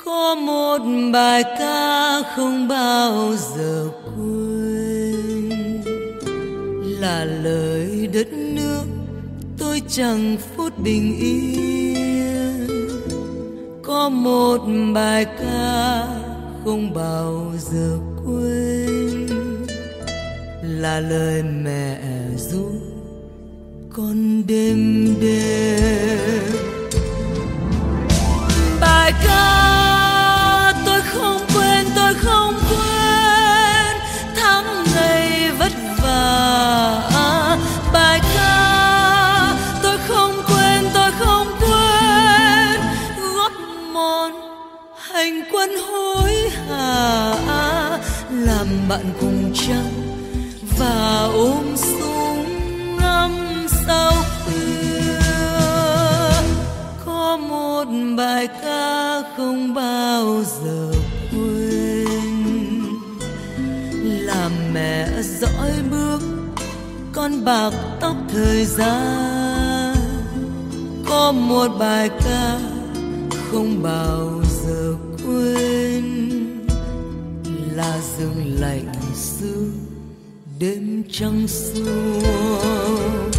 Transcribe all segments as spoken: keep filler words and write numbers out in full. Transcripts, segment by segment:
Có một bài ca không bao giờ quên, là lời đất nước tôi chẳng phút bình yên. Có một bài ca không bao giờ quên, là lời mẹ ru con đêm đêm. Bài ca tôi không quên, tôi không quên tháng ngày vất vả. Bài ca tôi không quên, tôi không quên gót mòn hành quân hối hả, làm bạn cùng trăng và ôm súng ngắm sao khuya. Có một bài ca không bao giờ quên, là mẹ dõi bước con bạc tóc thời gian. Có một bài ca không bao giờ quên, là rừng lạnh xưa đêm trăng xuống.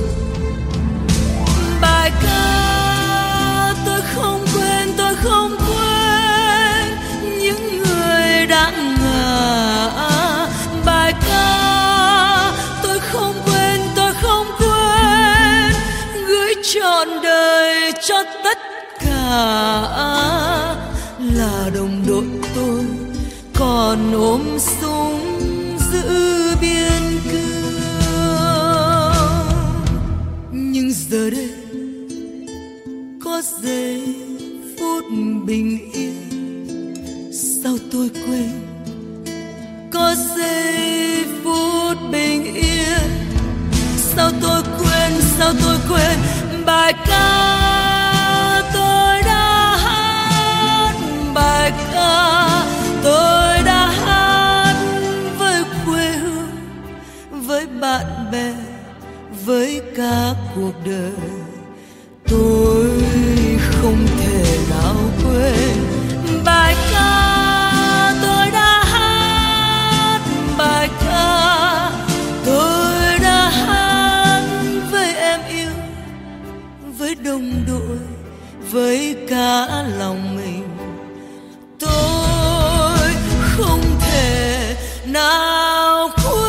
Bài ca tôi không quên, tôi không quên những người đã ngã. Bài ca tôi không quên, tôi không quên gửi trọn đời cho tất cả, là đồng đội tôi còn ôm súng giữ biên cương. Nhưng giờ đây có giây phút bình yên, sao tôi quên? Có giây phút bình yên, sao tôi quên, sao tôi quên bài ca tôi đã hát. Bài ca tôi đã hát với quê hương, với bạn bè, với cả cuộc đời. Tôi không thể nào quên bài ca tôi đã hát. Bài ca tôi đã hát với em yêu, với đồng đội, với cả lòng mình. Tôi không thể nào quên.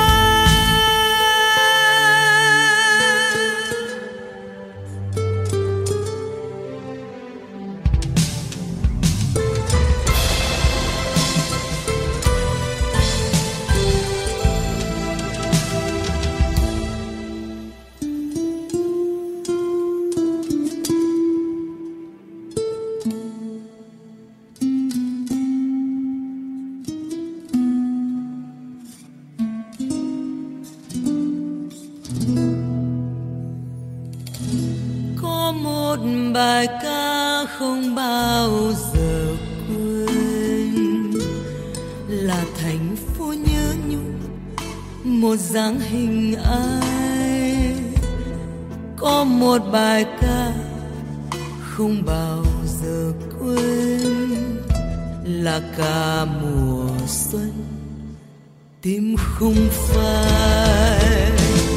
Bài ca không bao giờ quên, là thành phố nhớ nhung một dáng hình ai. Có một bài ca không bao giờ quên, là ca mùa xuân tim không phai.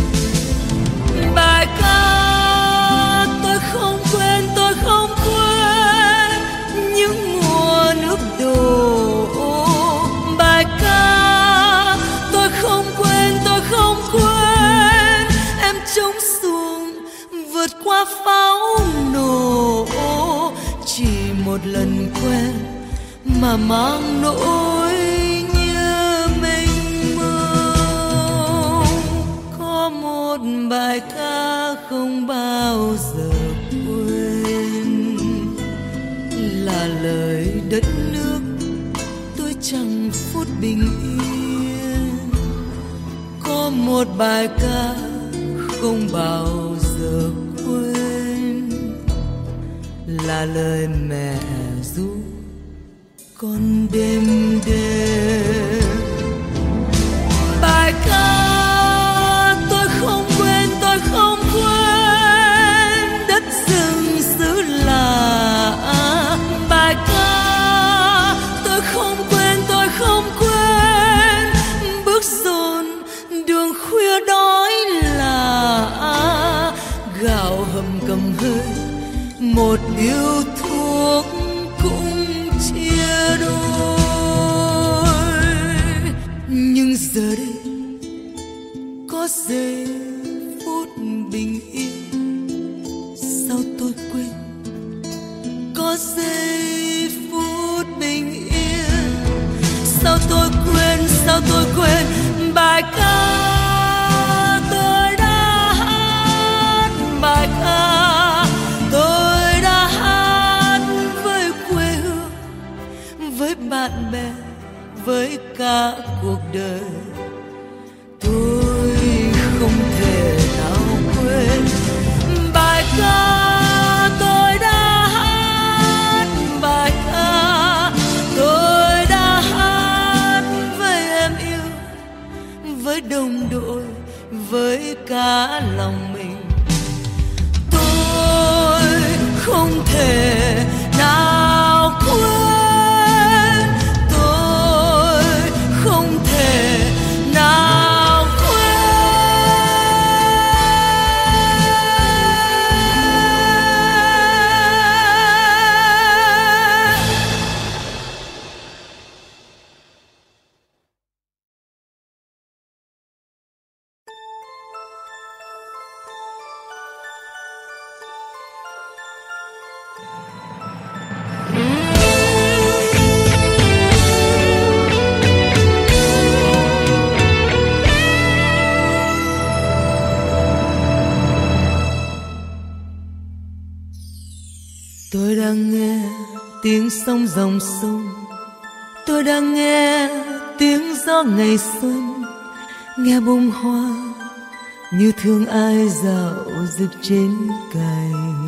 Bài ca tôi không quên, tôi không quên những mùa nước đổ. Bài ca tôi không quên, tôi không quên em chống xuồng vượt qua pháo nổ. Chỉ một lần quen mà mang nỗi nhớ mênh mông. Có một bài ca không bao giờ quên, là lời đất nước tôi chẳng phút bình yên. Có một bài ca không bao giờ quên, là lời mẹ ru con đêm đêm. Bài ca tôi không quên, tôi không quên đất rừng xứ lạ. Bài ca một yêu thương cũng chia đôi. Nhưng giờ đây có giây phút bình yên, sao tôi quên, có giây phút bình yên, sao tôi quên, sao tôi quên bài ca tôi đã hát, bài ca tôi đã hát với quê hương, với bạn bè, với cả cuộc đời. Tôi không thể nào quên bài ca tôi đã hát, bài ca tôi đã hát với em yêu, với đồng đội, với cả lòng mình. Tôi không thể nào quên, tôi không thể nào quên. Tôi đang nghe tiếng sông dòng sông, tôi đang nghe tiếng gió ngày xuân, nghe bông hoa như thương ai dạo rực trên cành.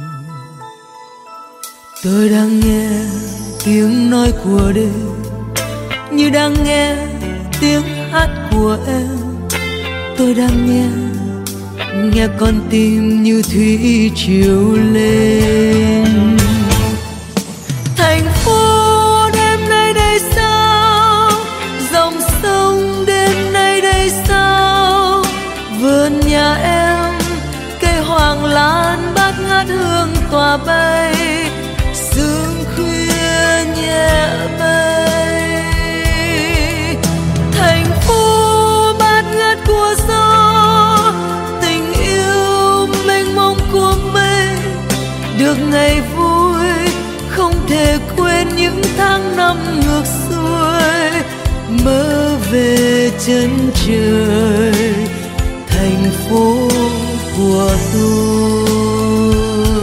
Tôi đang nghe tiếng nói của đêm, như đang nghe tiếng hát của em. Tôi đang nghe, nghe con tim như thủy triều lên. Thành phố đêm nay đây sao, dòng sông đêm nay đây sao, vườn nhà em cây hoàng lan bát ngát hương tỏa bay, sương khuya nhẹ bay. Thành phố bát ngát của gió, tình yêu mênh mông của mây, được ngày vui không thể quên những tháng năm ngược xuôi, mơ về chân trời thành phố của tôi.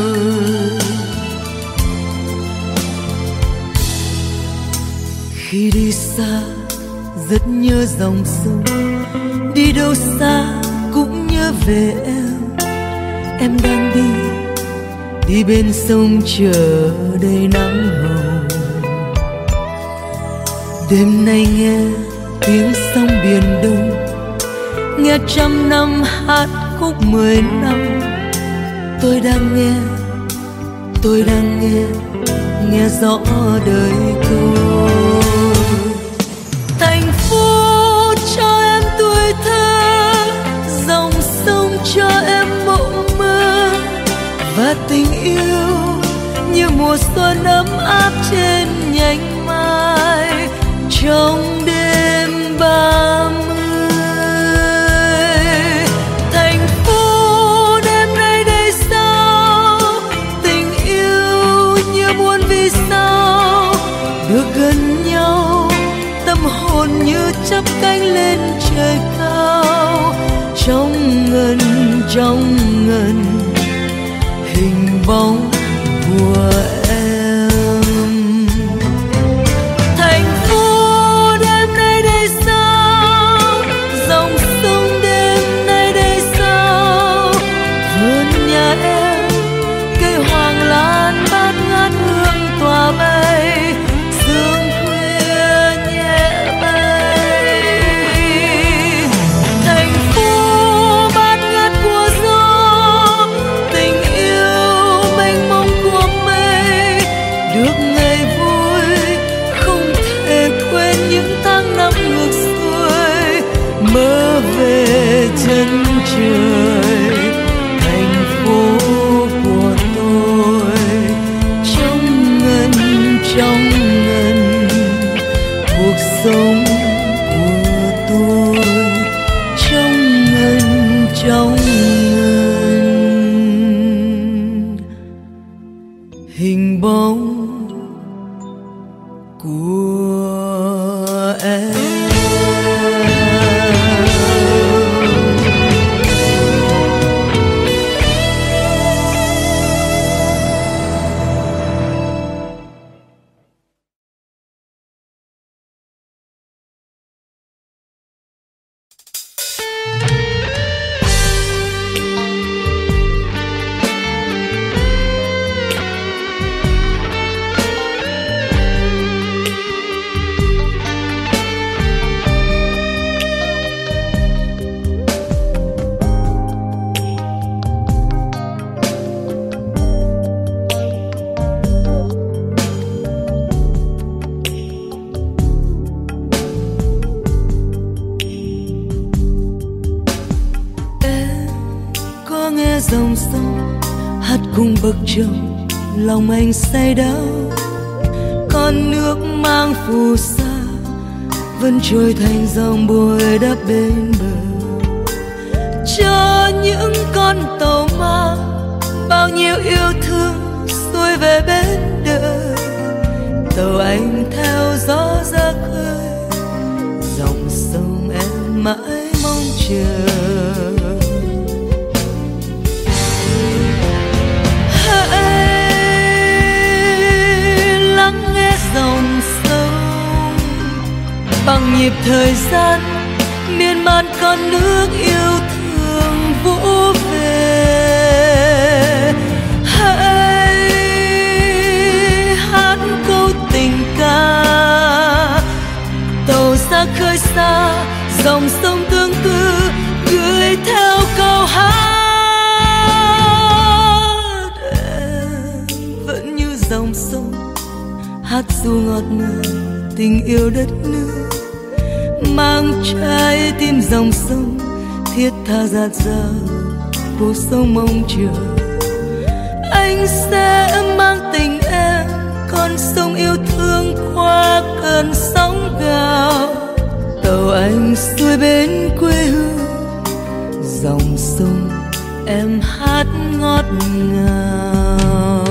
Khi đi xa rất nhớ dòng sông, đi đâu xa cũng nhớ về em. Em đang đi, đi bên sông chờ đầy nắng hồng. Đêm nay nghe tiếng sông biển đông, nghe trăm năm hát khúc mười năm. Tôi đang nghe, tôi đang nghe, nghe rõ đời tôi. Thành phố cho em tuổi thơ, dòng sông cho em mộng mơ, và tình yêu như mùa xuân ấm áp trên nhánh mai trong đêm ba mươi. Thành phố đêm nay đây sao, tình yêu như muôn vì sao, được gần nhau tâm hồn như chắp cánh lên trời cao. Trong ngần trong ngần hình bóng của em. Thành phố đêm nay đây sao, dòng sông đêm nay đây sao, vườn nhà em cây hoàng lan bát ngát hương tỏa bay, sương khuya nhẹ bay. Thành phố bát ngát của gió, tình yêu mênh mông của mây, được ngày vui không thể quên những tháng năm ngược xuôi, mơ về chân trời thành phố của tôi. dòng sông hát cùng bậc trông, lòng anh say đắm. Con nước mang phù sa vẫn trôi thành dòng bồi đắp bên bờ, cho những con tàu mang bao nhiêu yêu thương xuôi về bên đời. Tàu anh theo gió ra khơi, dòng sông em mãi mong chờ. Dòng sông bằng nhịp thời gian miên man, con nước yêu thương vỗ về. Hãy hát câu tình ca, tàu xa khơi xa, dòng sông tương tư gửi theo câu hát. Em vẫn như dòng sông hát ru ngọt ngào tình yêu đất nước, mang trái tim dòng sông thiết tha dạt dào cuộc sống mong chờ. Anh sẽ mang tình em, con sông yêu thương qua cơn sóng gào. Tàu anh xuôi bên quê hương, dòng sông em hát ngọt ngào.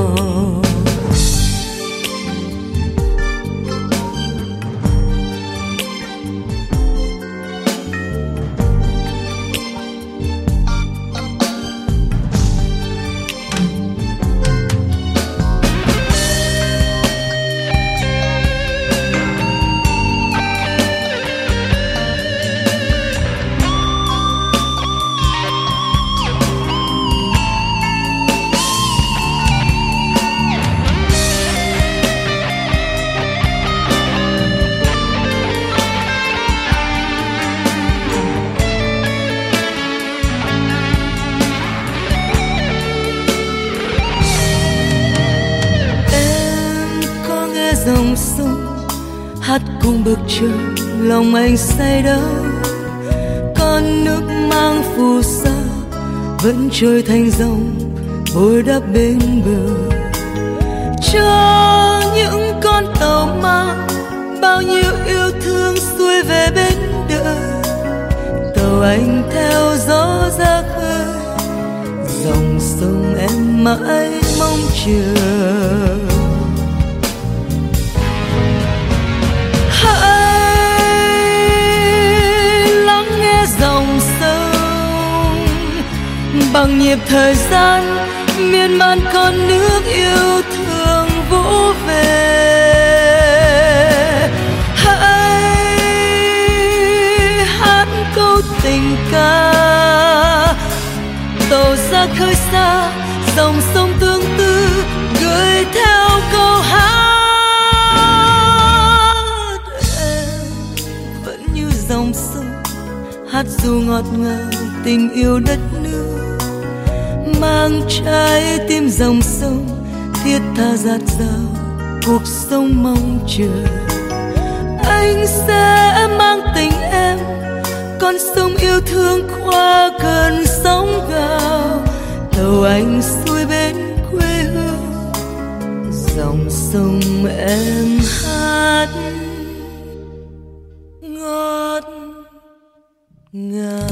Dòng sông hát cùng bậc trời, lòng anh say đắm. Con nước mang phù sa vẫn trôi thành dòng bồi đắp bên bờ, cho những con tàu mang bao nhiêu yêu thương xuôi về bên đời. Tàu anh theo gió ra khơi, dòng sông em mãi mong chờ. Dòng sông bằng nhịp thời gian miên man, con nước yêu thương vỗ về. Hãy hát câu tình ca, tàu ra khơi xa, dòng sông tương tư gửi theo câu hát. Em vẫn như dòng sông hát ru ngọt ngào tình yêu đất nước, mang trái tim dòng sông thiết tha dạt dào cuộc sống mong chờ. Anh sẽ mang tình em, con sông yêu thương qua cơn sóng gào. Tàu anh xuôi bên quê hương, dòng sông em hát ngọt ngào.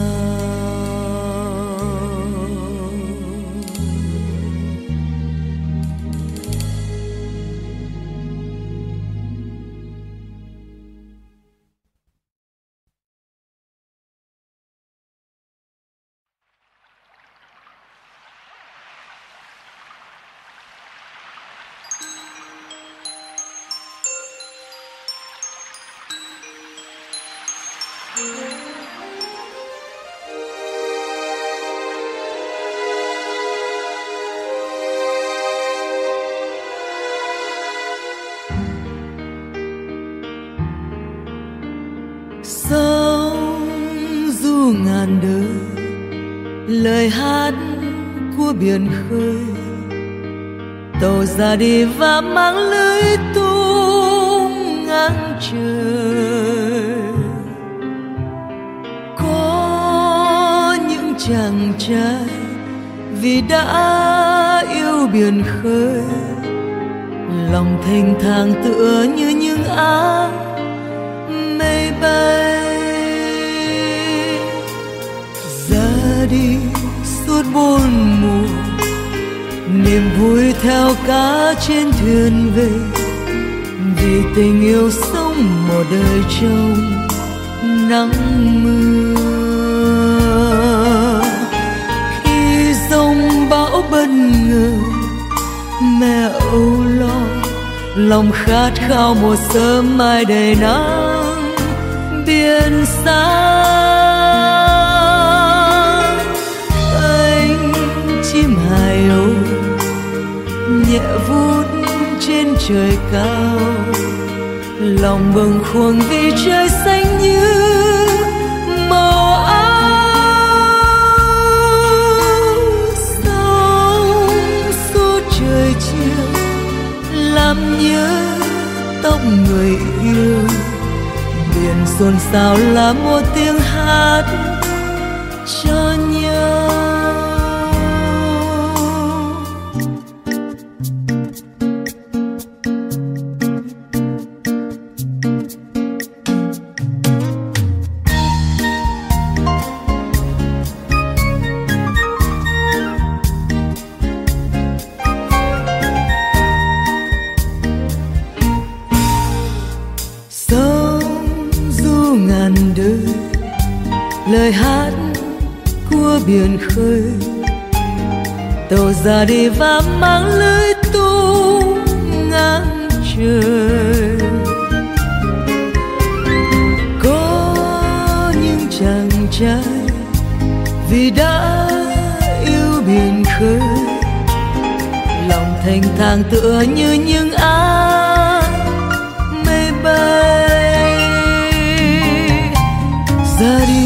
Sông du ngàn đời, lời hát của biển khơi. Tàu ra đi và mang lưới tung ngang trời. Có những chàng trai vì đã yêu biển khơi, lòng thênh thang tựa như những áng mây bay. Ra đi suốt bốn mùa, niềm vui theo cá trên thuyền về, vì tình yêu sống một đời trong nắng mưa. Khi giông bão bất ngờ, mẹ âu lo, lòng khát khao một sớm mai đầy nắng biển xa. Anh chim hài âu nhẹ vút trên trời cao, lòng bâng khuâng vì trời xanh như màu áo. Sóng suốt trời chiều làm nhớ tóc người yêu, biển xôn xao là một tiếng hát cho nhau. Lời hát của biển khơi, tàu ra đi và mang lưới tung ngang trời. Có những chàng trai vì đã yêu biển khơi, lòng thênh thang tựa như những áng mây bay. Ra đi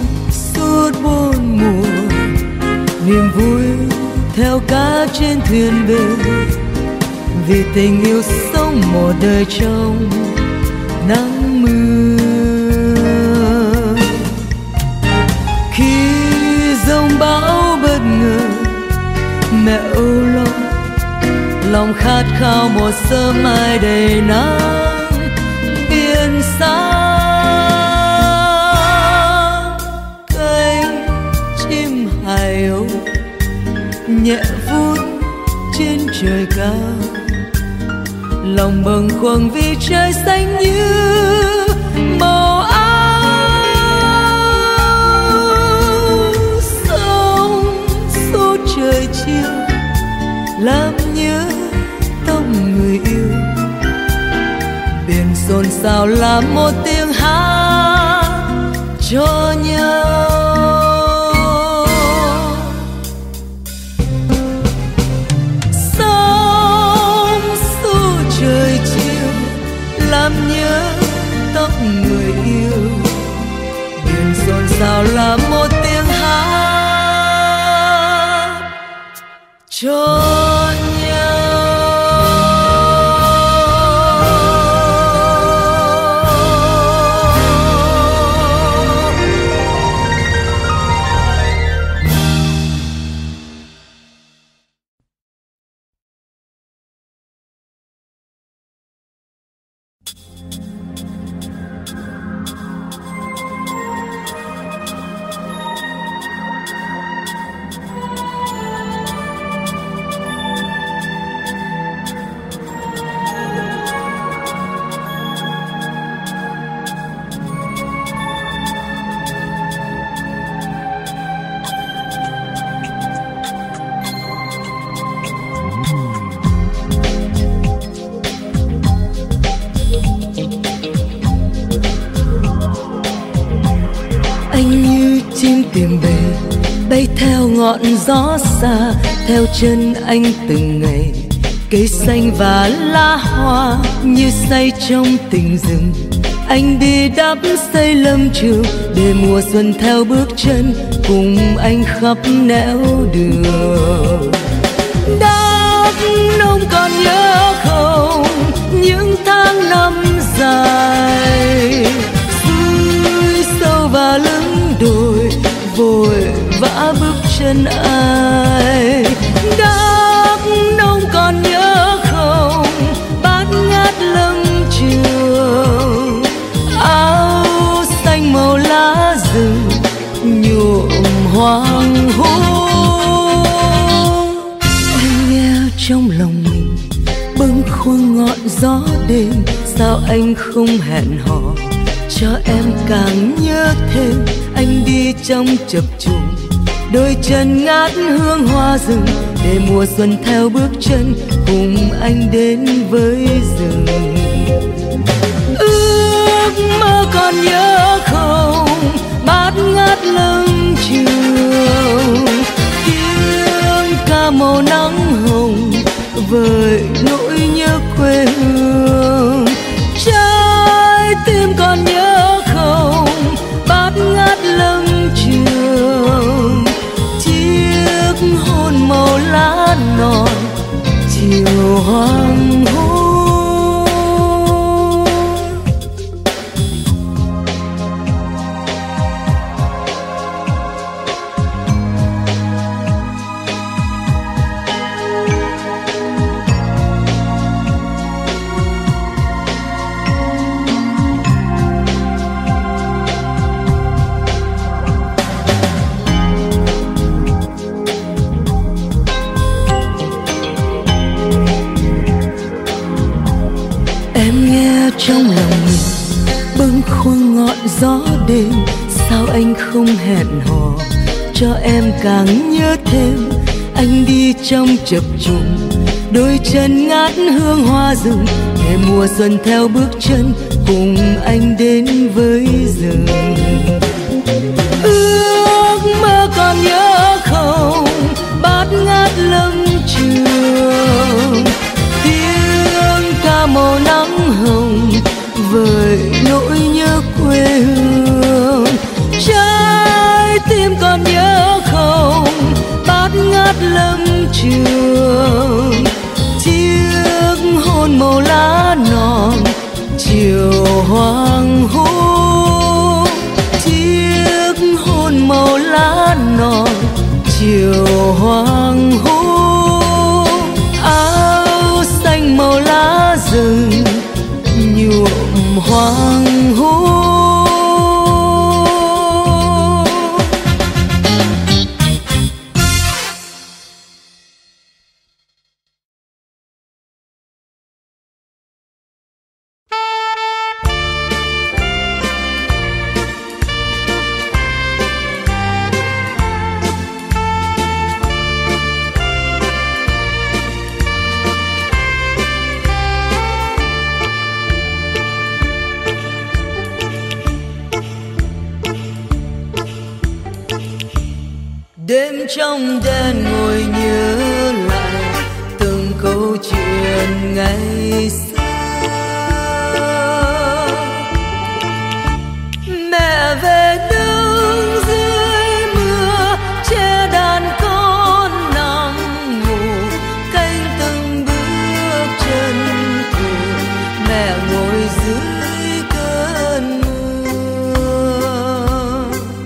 bốn mùa, niềm vui theo cá trên thuyền về, vì tình yêu sống một đời trong nắng mưa. Khi giông bão bất ngờ, mẹ âu lo, lòng khát khao một sớm mai đầy nắng biển xa. Nhẹ vút trên trời cao, lòng bâng khuâng vì trời xanh như màu áo. Sóng suốt trời chiều làm nhớ tóc người yêu, biển xôn xao là một tiếng hát cho nhau. Làm nhớ tóc người yêu, biển xôn xao là một tiếng hát cho tìm về, bay theo ngọn gió xa, theo chân anh từng ngày. Cây xanh và lá hoa như say trong tình rừng, anh đi đắp xây lâm trường để mùa xuân theo bước chân cùng anh khắp nẻo đường. Đắk Nông còn nhớ không những tháng năm dài, xuôi sâu và lưng đồi vội vã bước chân ai. hoàng hôn. Anh nghe trong lòng mình bâng khuâng ngọn gió đêm, sao anh không hẹn hò cho em càng nhớ thêm. Anh đi trong chập trùng, đôi chân ngát hương hoa rừng, để mùa xuân theo bước chân cùng anh đến với rừng. Ước mơ còn nhớ không, bát ngát lưng trường, tiếng ca màu nắng hồng vời nỗi nhớ quê hương. Trái tim còn nhớ không, bát ngát lưng trường, chiếc hôn màu lá non chiều hoàng hôn. Trong lòng mình bâng khuâng ngọn gió đêm, sao anh không hẹn hò cho em càng nhớ thêm. Anh đi trong chập trùng, đôi chân ngát hương hoa rừng, để mùa xuân theo bước chân cùng anh đến với rừng. Ước mơ còn nhớ không, bát ngát lâm trường, tiếng ca màu nắng hồng vời nỗi nhớ quê hương. Trái tim còn nhớ không, bát ngát lâm trường, chiếc hôn màu lá non chiều hoàng hôn. Chiếc hôn màu lá non chiều hoàng hôn. Áo xanh màu lá rừng nhuộm hoàng hôn. Đêm trong đêm ngồi nhớ lại từng câu chuyện ngày xưa. Mẹ về đứng dưới mưa, che đàn con nằm ngủ, canh từng bước chân cùng. Mẹ ngồi dưới cơn mưa,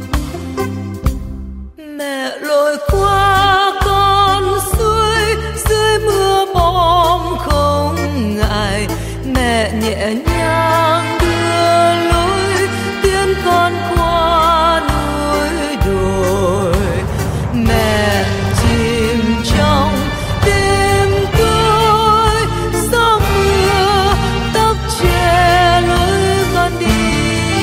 mẹ lội qua con suối dưới mưa bom không ngại. Mẹ nhẹ nhàng đưa lối tiến con qua núi đồi. Mẹ chìm trong đêm tối, gió mưa tóc che lối con đi.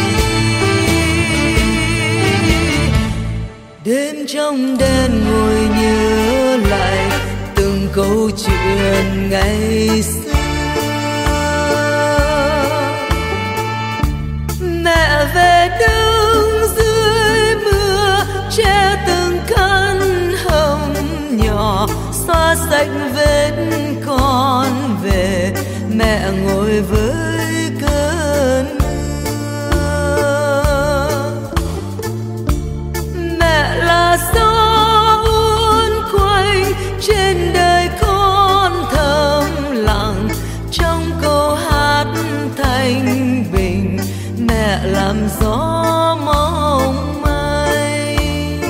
Đêm trong đêm ngồi nhớ lại từng câu chuyện ngày xưa. Mẹ về đứng dưới mưa, che từng căn hầm nhỏ, xóa sạch vết con về. Mẹ ngồi với cơn mưa, mẹ là gió uốn quanh trên đời con thầm lặng. Trong câu hát thanh bình, mẹ làm gió mong manh.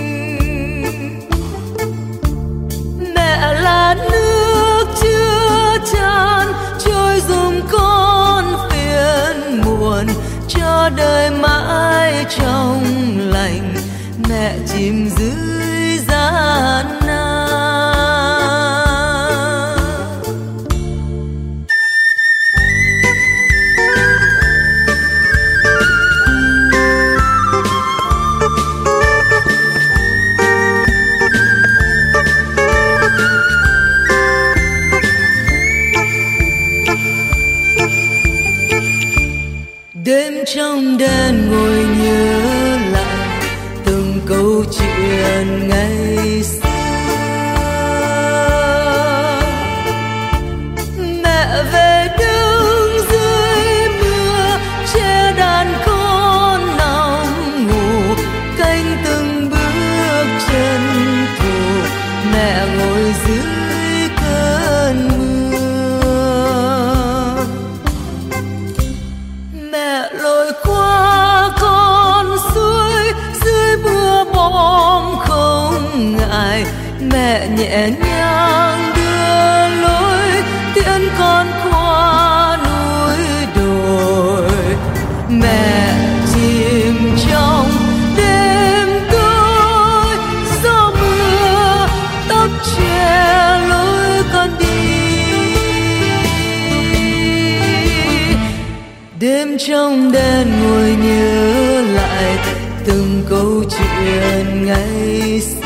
Mẹ là nước chưa tràn trôi dùm con mẹ chìm dưới gian nan. Đêm trong đêm ngồi nhớ lại từng câu chuyện ngày xưa. Mẹ về đứng dưới mưa che đàn con nằm ngủ, canh từng bước chân thủ. Mẹ ngồi dưới cơn mưa, mẹ lội qua con suối dưới mưa bom không ngại. Mẹ nhẹ nhàng đưa lối tiễn con qua núi đồi. Mẹ chìm trong đêm tối, gió mưa tóc che lối con đi. Đêm trong đêm ngồi nhớ lại từng câu chuyện ngày xưa.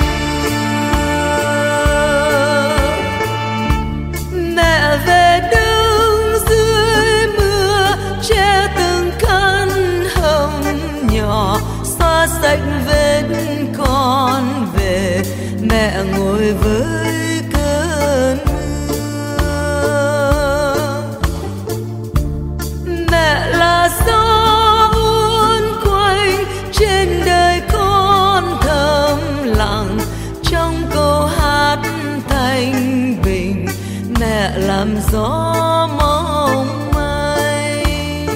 Mẹ về đứng dưới mưa che từng căn hầm nhỏ, xóa sạch vết con về. Mẹ ngồi với cơn mưa, mẹ là gió uốn quanh trên đời con thầm lặng. Trong câu hát thanh bình, mẹ làm gió mong manh.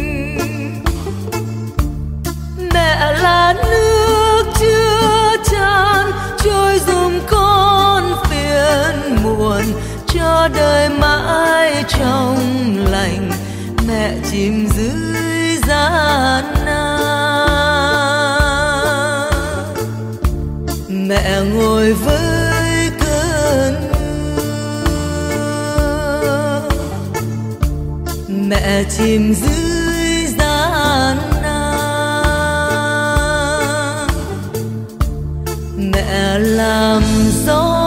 Mẹ là nước chưa tràn trôi dùm con phiền muộn, cho đời mãi trong lành. Mẹ chìm dưới gian nan, mẹ ngồi với cơn mưa. Mẹ chìm dưới gian nan, mẹ làm gió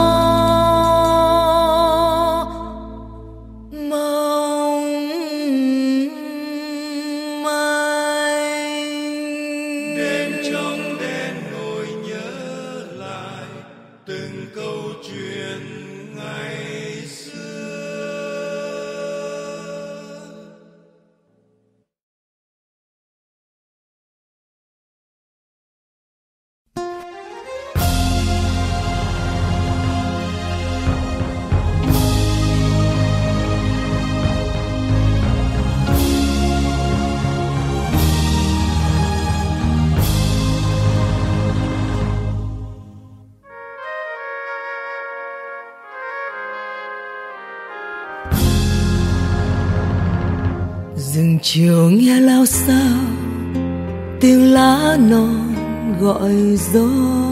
rừng chiều nghe lao xao tiếng lá non gọi gió.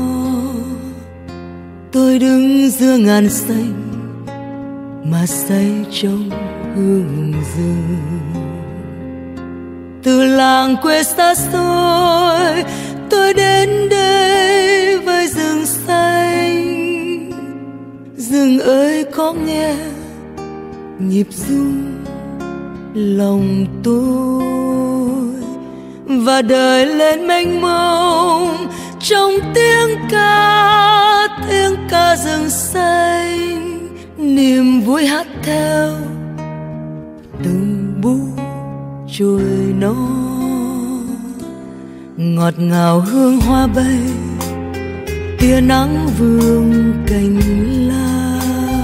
Tôi đứng giữa ngàn xanh mà say trong hương rừng. Từ làng quê xa xôi tôi đến đây với rừng xanh. Rừng ơi có nghe nhịp rung lòng tôi và đời lên mênh mông trong tiếng ca, tiếng ca rừng xanh. Niềm vui hát theo từng bút trôi non, ngọt ngào hương hoa bay, tia nắng vương cành lá.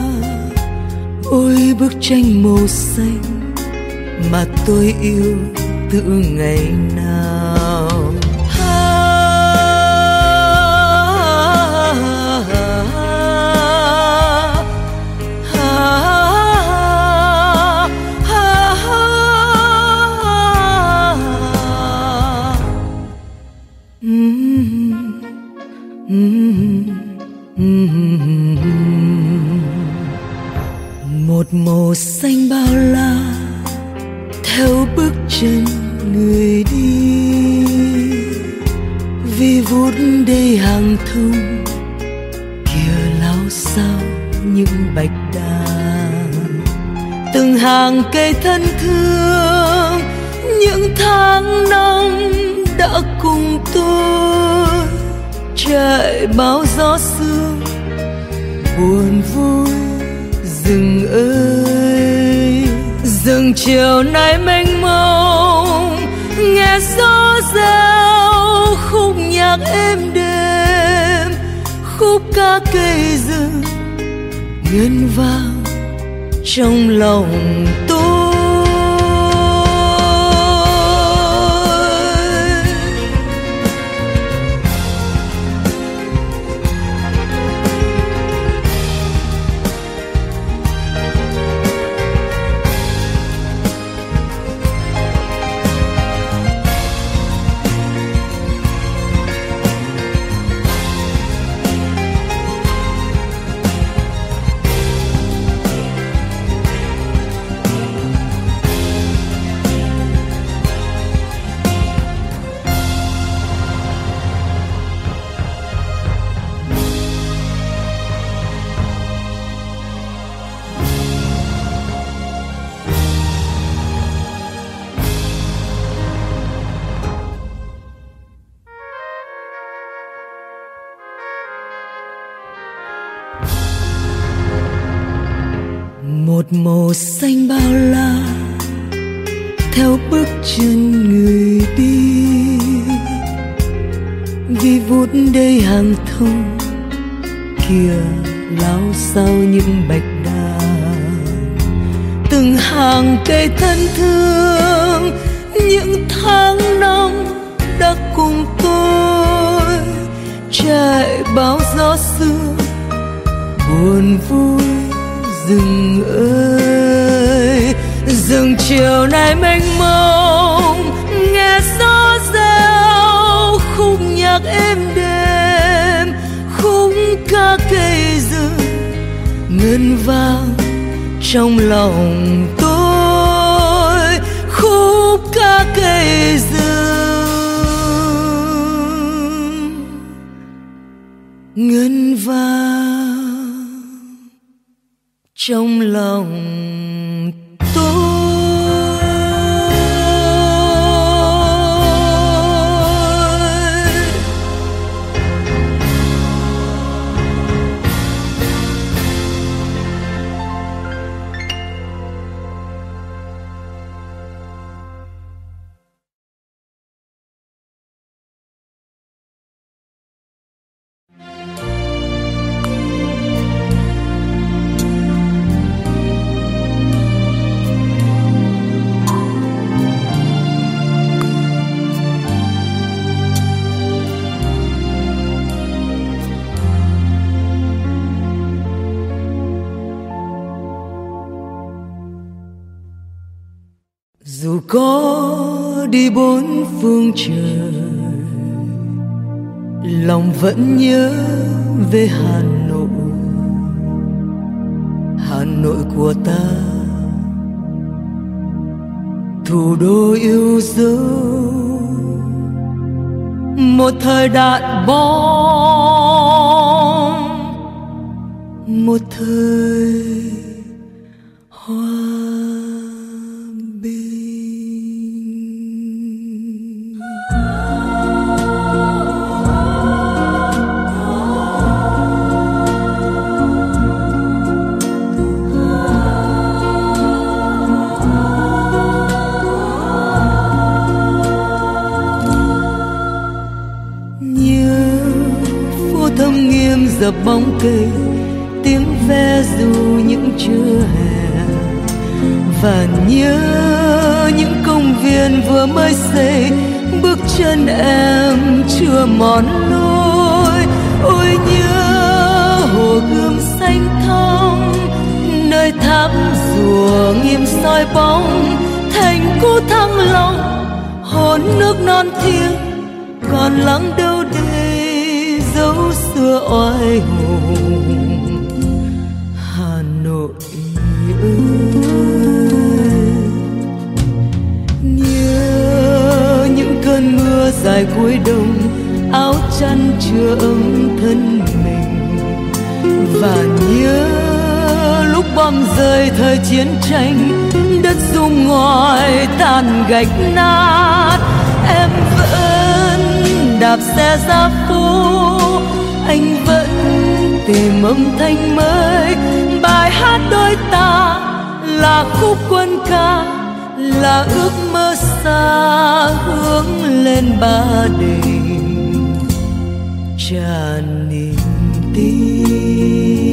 Ôi bức tranh màu xanh mà tôi yêu từ ngày nào. Một màu xanh bao la theo bước chân người đi, vi vút đầy hàng thông kia lao sao những bạch đàn, từng hàng cây thân thương những tháng năm đã cùng tôi chạy bao gió sương buồn vui. Rừng ơi rừng chiều nay mênh mông, nghe gió reo khúc nhạc êm đềm, khúc ca cây rừng ngân vang trong lòng tôi. Một màu xanh bao la theo bước chân người đi, vi vút đầy hàng thông kia lao sao những bạch đàn, từng hàng cây thân thương những tháng năm đã cùng tôi trải bao gió sương buồn vui. Rừng ơi rừng chiều nay mênh mông, nghe gió reo khúc nhạc êm đềm, khúc ca cây rừng ngân vang trong lòng tôi, khúc ca cây rừng ngân vang trong lòng tôi. Dù có đi bốn phương trời, lòng vẫn nhớ về Hà Nội, Hà Nội của ta, thủ đô yêu dấu. Một thời đạn bom, một thời hoa bình. Dập bóng cây tiếng ve dù những trưa hè, và nhớ những công viên vừa mới xây, bước chân em chưa mòn lối. Ôi nhớ hồ Gươm xanh thắm, nơi thác rùa nghiêm soi bóng, thành cố Thăng Long hồn nước non thiêng còn lắng đâu đây dấu xưa oai hùng. Hà Nội ơi, nhớ những cơn mưa dài cuối đông, áo chăn chưa ấm thân mình, và nhớ lúc bom rơi thời chiến tranh, đất rung ngòi tàn gạch nát. Em vẫn đạp xe ra phố, anh vẫn tìm âm thanh mới. Bài hát đôi ta là khúc quân ca, là ước mơ xa hướng lên Ba Đình, tràn niềm tin.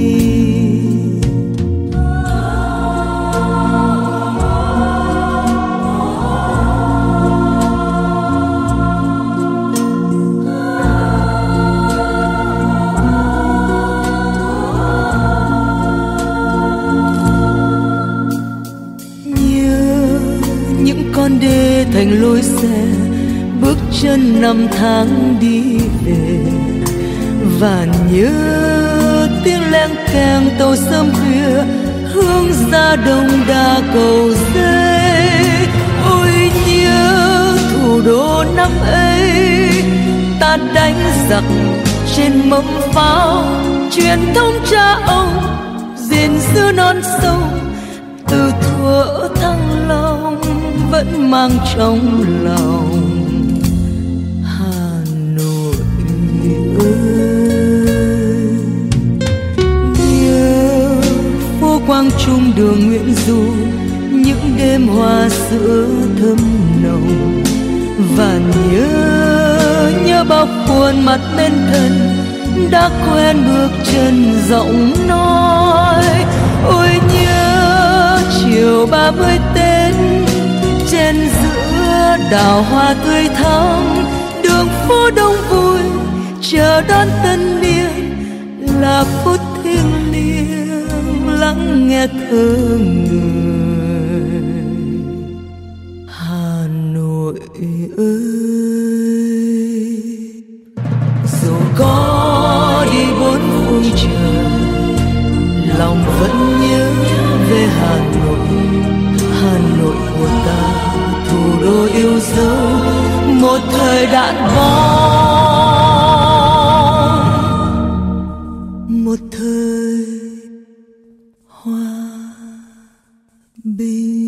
Con đê thành lối xe, bước chân năm tháng đi về, và nhớ tiếng leng keng tàu sớm khuya hướng ra đông đa cầu giấy. Ôi nhớ thủ đô năm ấy, ta đánh giặc trên mâm pháo, truyền thống cha ông gìn giữ non sông, từ thuở Thăng Long vẫn mang trong lòng. Hà Nội ơi, nhớ phố Quang Trung đường Nguyễn Du, những đêm hoa sữa thơm nồng, và nhớ nhớ bao khuôn mặt bên thân đã quen bước chân giọng nói. Ôi nhớ chiều ba mươi Tết, trên giữa đào hoa tươi thắm, đường phố đông vui chờ đón tân niên, là phút thiêng liêng lắng nghe thơ người. Hà Nội ơi, dù có đi bốn phương trời, lòng vẫn nhớ về Hà Nội. Hà Nội của ta, thủ đô yêu dấu, một thời đạn bom, một thời hòa bình.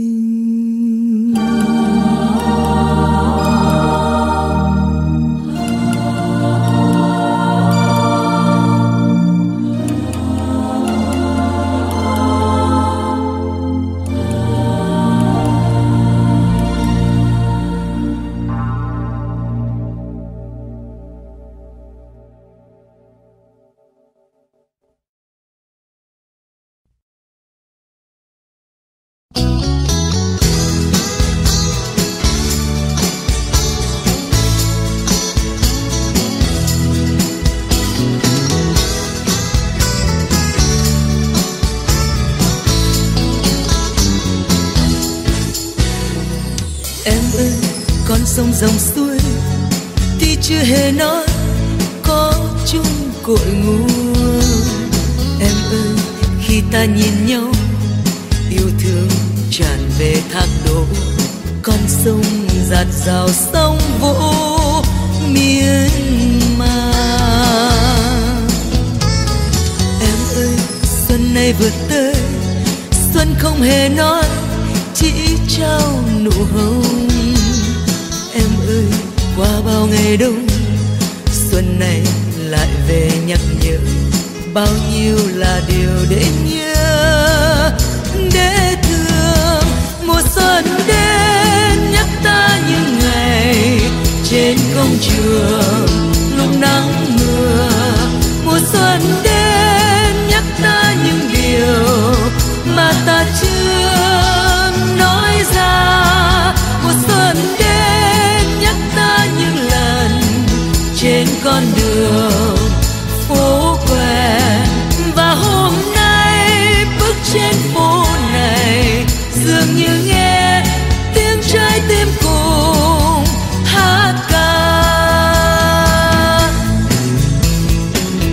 Sông dòng suối thì chưa hề nói có chung cội nguồn. Em ơi, khi ta nhìn nhau, yêu thương tràn về thác đổ, con sông dạt dào sông vỗ miên man. Em ơi, xuân này vừa tới, xuân không hề nói, chỉ trao nụ hồng. Em ơi, qua bao ngày đông, xuân này lại về nhắc nhở, bao nhiêu là điều để nhớ, để thương. Mùa xuân đến nhắc ta những ngày trên công trường lúc nắng mưa. Mùa xuân đến nhắc ta những điều mà ta chưa nói ra. Mùa xuân đến nhắc ta những lần trên con đường phố quen, và hôm nay bước trên phố này dường như nghe tiếng trái tim cùng hát ca.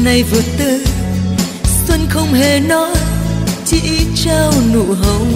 này vừa tới, xuân không hề nói, chỉ trao nụ hồng.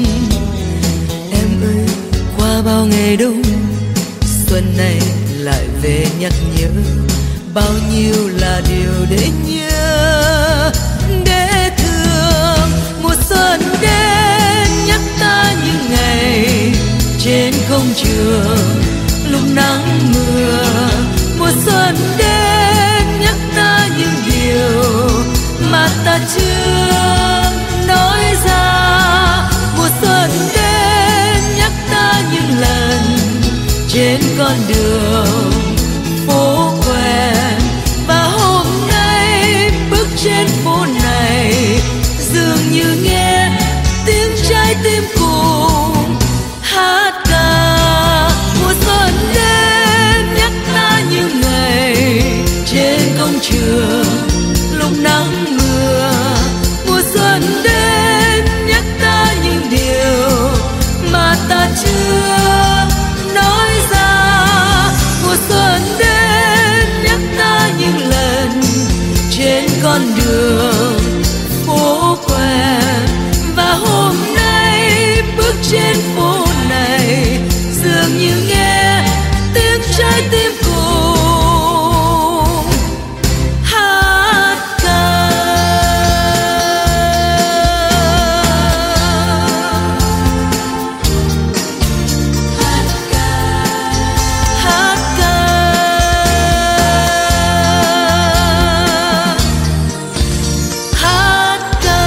Em ơi, qua bao ngày đông, xuân này lại về nhắc nhớ, bao nhiêu là điều để nhớ, để thương. Mùa xuân đến nhắc ta những ngày trên công trường lúc nắng mưa. Mùa xuân đến nhắc ta những điều mà ta chưa nói ra. Mùa xuân đến nhắc ta những lần trên con đường phố quen. Và hôm nay bước trên phố này, dường như nghe tiếng trái tim cùng hát ca. Mùa xuân đến nhắc ta những ngày trên công trường lúc nắng mưa. Mùa xuân đến nhắc ta những điều mà ta chưa nói ra. Mùa xuân đến nhắc ta những lần trên con đường phố quen. Và hôm nay bước trên phố này, dường như nghe tiếng trái tim cùng hát ca. Hát ca, hát ca, hát ca.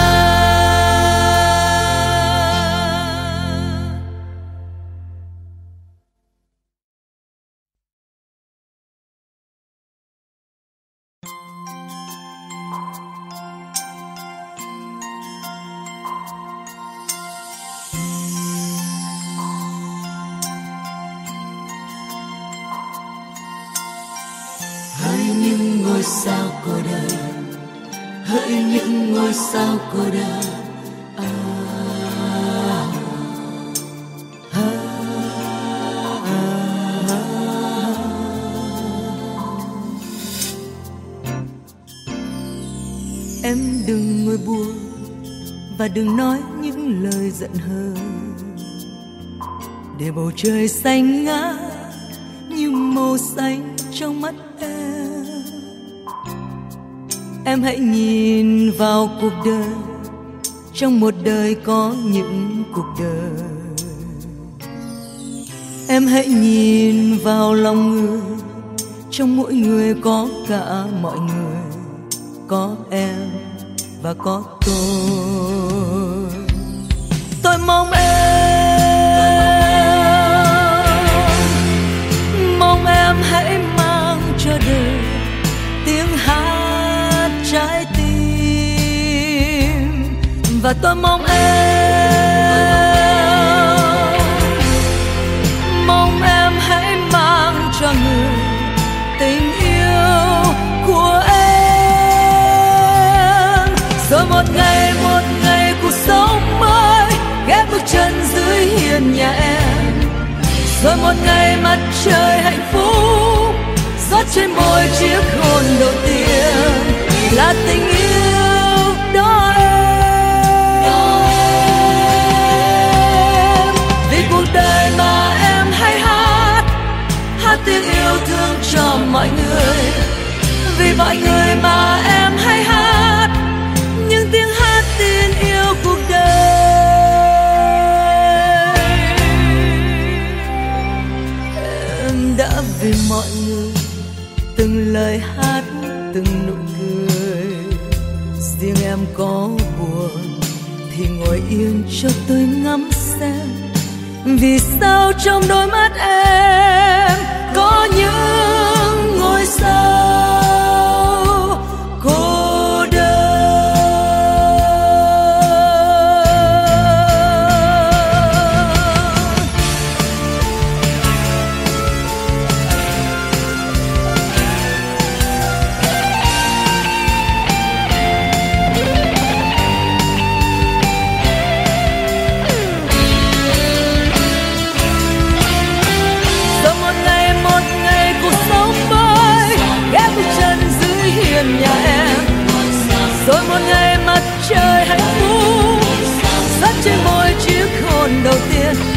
Hỡi những ngôi sao cô đơn, hỡi những ngôi sao cô đơn. À, à, à, à. Em đừng ngồi buồn và đừng nói những lời giận hờn, để bầu trời xanh ngát như màu xanh trong mắt em. Em hãy nhìn vào cuộc đời, trong một đời có những cuộc đời. Em hãy nhìn vào lòng người, trong mỗi người có cả mọi người, có em và có tôi. Tôi mong em, mong em hãy mang cho đời tiếng hát trái tim. Và tôi mong em, mong em hãy mang cho người tình yêu của em. Rồi một ngày một ngày cuộc sống mới ghé bước chân dưới hiên nhà em. Rồi một ngày mặt trời hạnh phúc rót trên môi chiếc hôn đầu tiên, là tình yêu đó em. Vì cuộc đời mà em hay hát, hát tiếng yêu thương cho mọi người. Vì mọi người mà em hay hát những tiếng hát tin yêu cuộc đời. Em đã vì mọi người từng lời hát, từng nụ cười. Riêng em có buồn thì ngồi yên cho tôi ngắm xem, vì sao trong đôi mắt em có những ngôi sao cô đơn. Rồi một ngày một ngày cuộc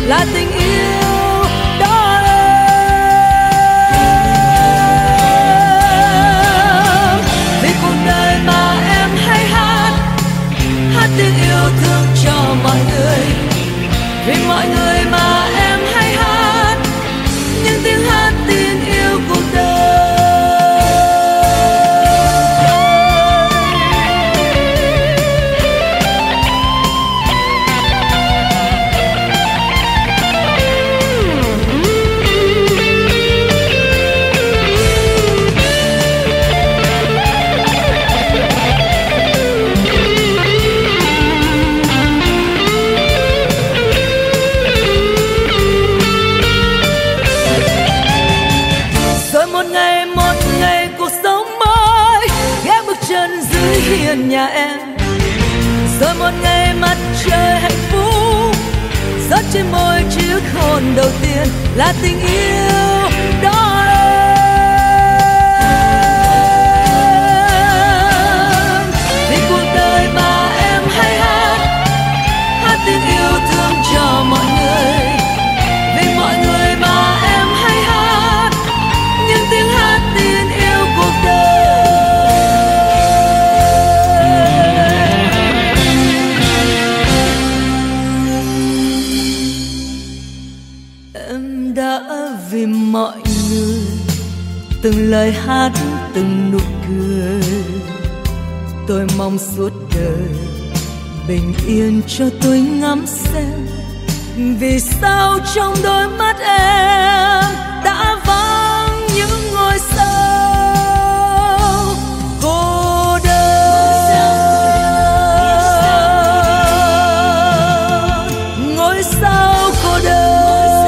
là tình yêu đó em. Vì cuộc đời mà em hay hát, hát tiếng yêu thương cho mọi người. Vì mọi người mà em hay hát những tiếng hát tin yêu cuộc đời. Hiên nhà em, rồi một ngày mặt trời hạnh phúc rót trên môi chiếc hôn đầu tiên là tình yêu đó em. Vì cuộc đời mà em hay hát, hát tiếng yêu thương cho mọi người. Vì mọi người mà em hay hát những tiếng hát tin yêu cuộc đời. Vì mọi người từng lời hát từng nụ cười, tôi mong suốt đời bình yên cho tôi ngắm xem. Vì sao trong đôi mắt em đã vắng những ngôi sao cô đơn, ngôi sao cô đơn.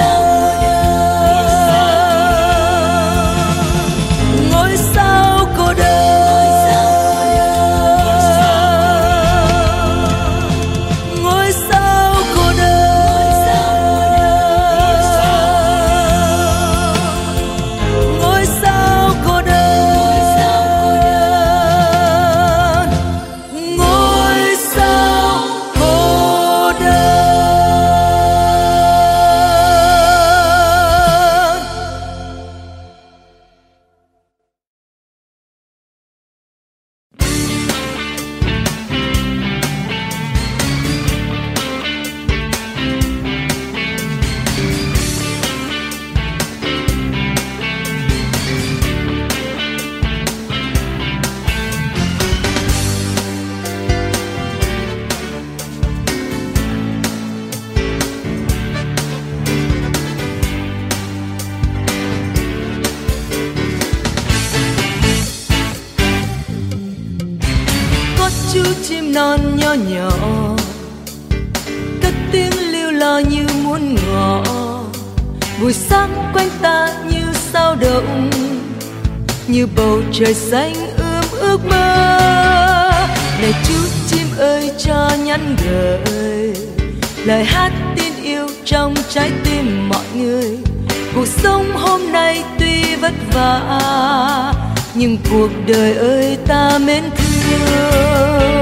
Non nhỏ nhỏ cất tiếng lưu lo như muốn ngỏ. Buổi sáng quanh ta như sao động, như bầu trời xanh ươm ước mơ. Này chú chim ơi cho nhắn gửi lời hát tin yêu trong trái tim mọi người. Cuộc sống hôm nay tuy vất vả, nhưng cuộc đời ơi ta mến thương.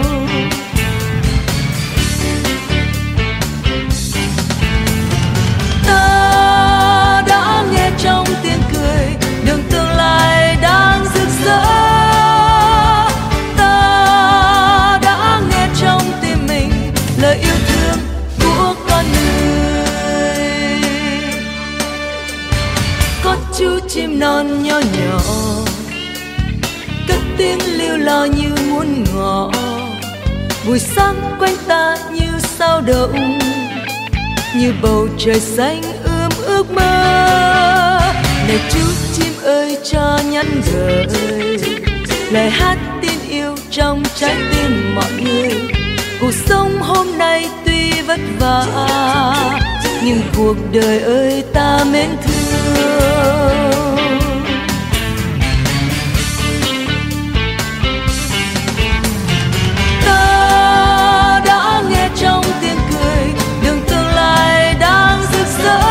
Ta đã nghe trong tiếng cười đường tương lai đang rực rỡ. Ta đã nghe trong tim mình lời yêu thương của con người. Có chú chim non nhỏ nhỏ cất tiếng lưu lo như muốn ngỏ. Buổi sáng quanh ta như sao động, như bầu trời xanh ươm ước mơ. Này chú chim ơi cho nhắn gửi lời hát tin yêu trong trái tim mọi người. Cuộc sống hôm nay tuy vất vả, nhưng cuộc đời ơi ta mến thương. Ta đã nghe trong tiếng cười đường tương lai đang rực rỡ.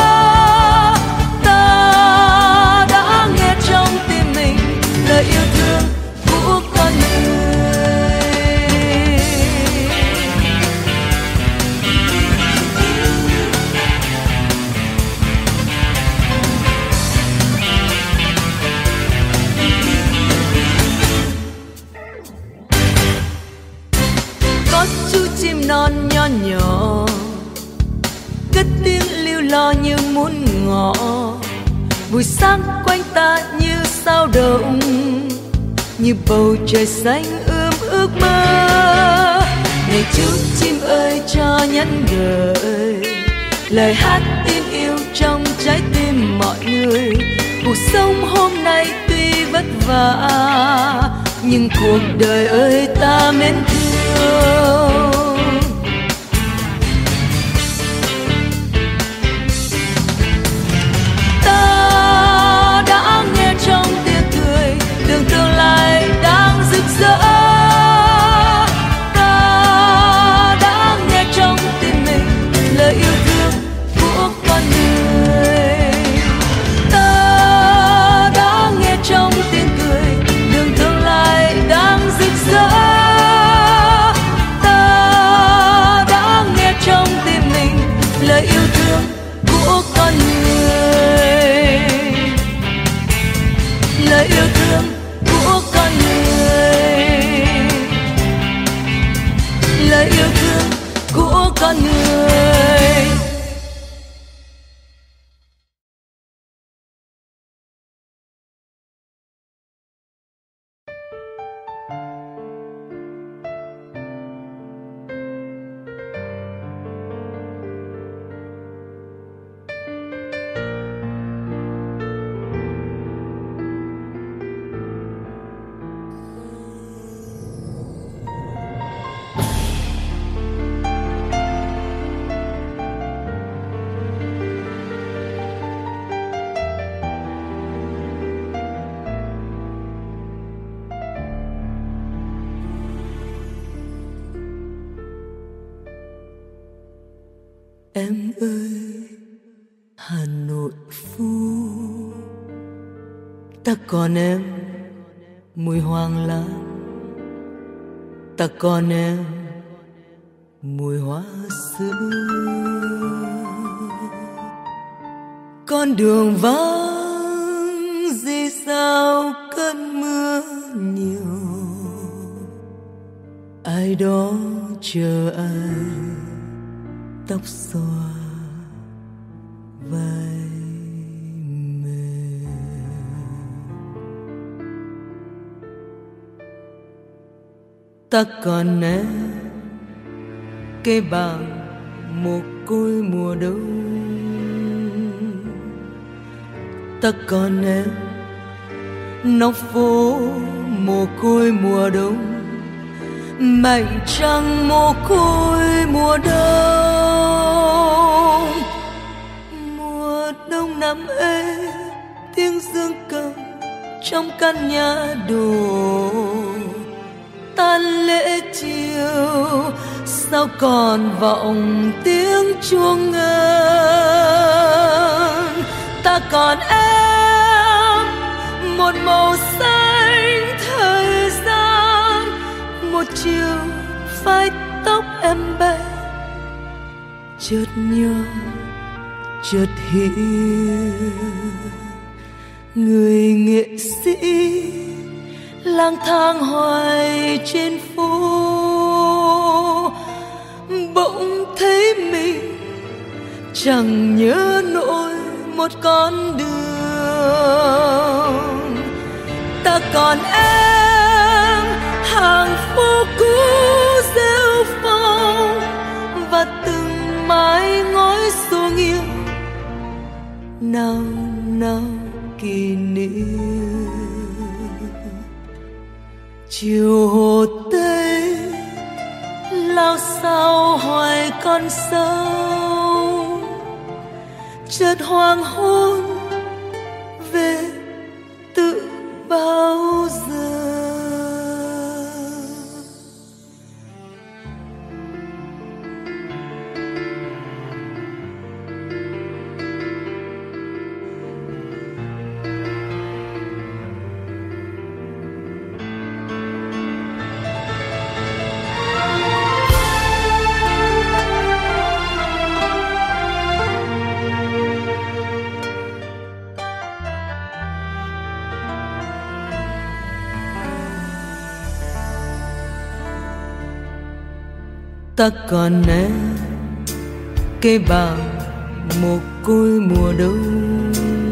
Ta đã nghe trong tim mình lời yêu thương của con người. như muốn ngỏ, buổi sáng quanh ta như sao động, như bầu trời xanh ươm ước mơ. Này chú chim ơi cho nhắn gửi lời hát tin yêu trong trái tim mọi người. Cuộc sống hôm nay tuy vất vả, nhưng cuộc đời ơi ta mến thương. Ta đã nghe trong tiếng cười đường tương lai đang rực rỡ. Ta đã nghe trong tim mình lời yêu thương của con người. Ta đã nghe trong tiếng cười đường tương lai đang rực rỡ. Ta đã nghe trong tim mình lời yêu thương của con người. Lời yêu thương của con người. Lời yêu thương của con người. Em ơi Hà Nội phố, ta còn em mùi hoang lan, ta còn em mùi hoa sữa. Con đường vắng rì rào cơn mưa nhiều, ai đó chờ ai tóc xòa vai mềm. Ta còn em cây bàng mồ côi mùa đông, ta còn em nóc phố mồ côi mùa đông, mảnh trăng mồ côi mùa đông. Mùa đông nằm êm tiếng dương cầm trong căn nhà đồ, tan lễ chiều sao còn vọng tiếng chuông ngân. Ta còn em một màu xanh thời gian, một chiều phai tóc em bay chợt nhớ chợt hiểu. Người nghệ sĩ lang thang hoài trên phố, bỗng thấy mình chẳng nhớ nổi một con đường. Ta còn em hàng phố cũ rêu phong, và từng mái ngói xô nghiêng nào nào kỷ niệm. Chiều hồ Tây lao sao hoài con sâu, chợt hoàng hôn về tự bao giờ. Ta còn em cây bàng mồ côi mùa đông.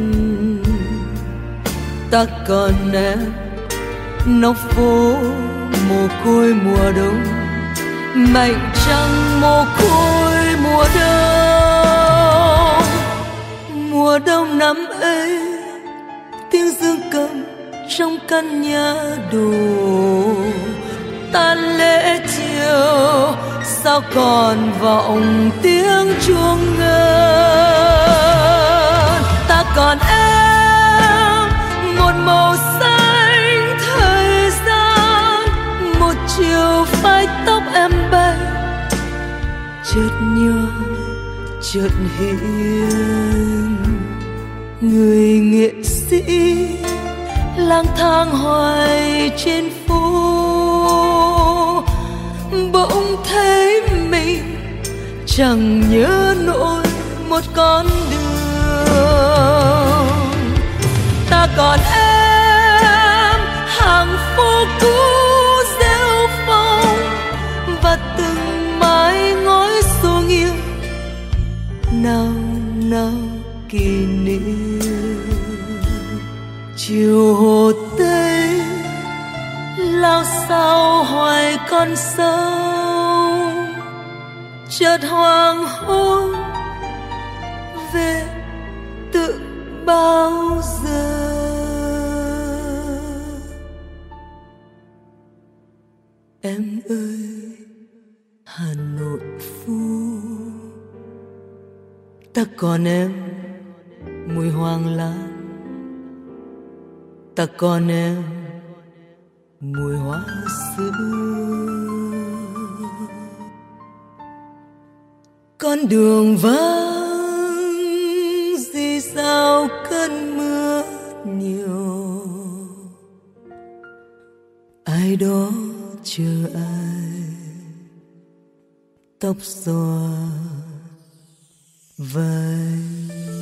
Ta còn em nóc phố mồ côi mùa đông, mảnh trăng mồ côi mùa đông. Mùa đông năm ấy tiếng dương cầm trong căn nhà đồ, tan lễ chiều sao còn vọng tiếng chuông ngân. Ta còn em một màu xanh thời gian, một chiều phai tóc em bay chợt nhớ chợt hiền. Người nghệ sĩ lang thang hoài trên phố, bỗng thấy mình chẳng nhớ nổi một con đường. Ta còn em hàng phố cũ rêu phong, và từng mái ngói xô nghiêng nào nào kỷ niệm. Chiều hồ Tây lao sao hoài con sông, chợt hoàng hôn về tự bao giờ. Em ơi Hà Nội phố, ta còn em mùi hoàng lan, ta còn em mùi hoa sữa. Con đường vắng rì rào cơn mưa nhiều, ai đó chờ ai tóc xõa vai